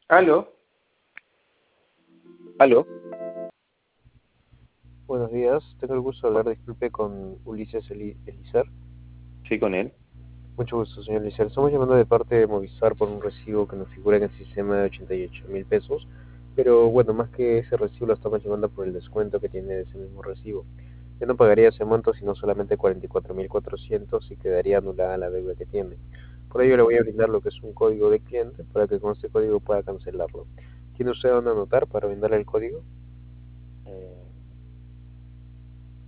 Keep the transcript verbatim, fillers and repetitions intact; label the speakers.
Speaker 1: Aló, aló.
Speaker 2: Buenos días, tengo el gusto de hablar, disculpe, con Ulises Eli- Elizar.
Speaker 1: Sí, con él.
Speaker 2: Mucho gusto, señor Elizar. Estamos llamando de parte de Movistar por un recibo que nos figura en el sistema de ochenta y ocho mil pesos, pero bueno, más que ese recibo lo estamos llamando por el descuento que tiene de ese mismo recibo. Ya no pagaría ese monto, sino solamente cuarenta y cuatro mil cuatrocientos y quedaría anulada la deuda que tiene. Por ello le voy a brindar lo que es un código de cliente para que con este código pueda cancelarlo. ¿Tiene usted dónde anotar para brindarle el código?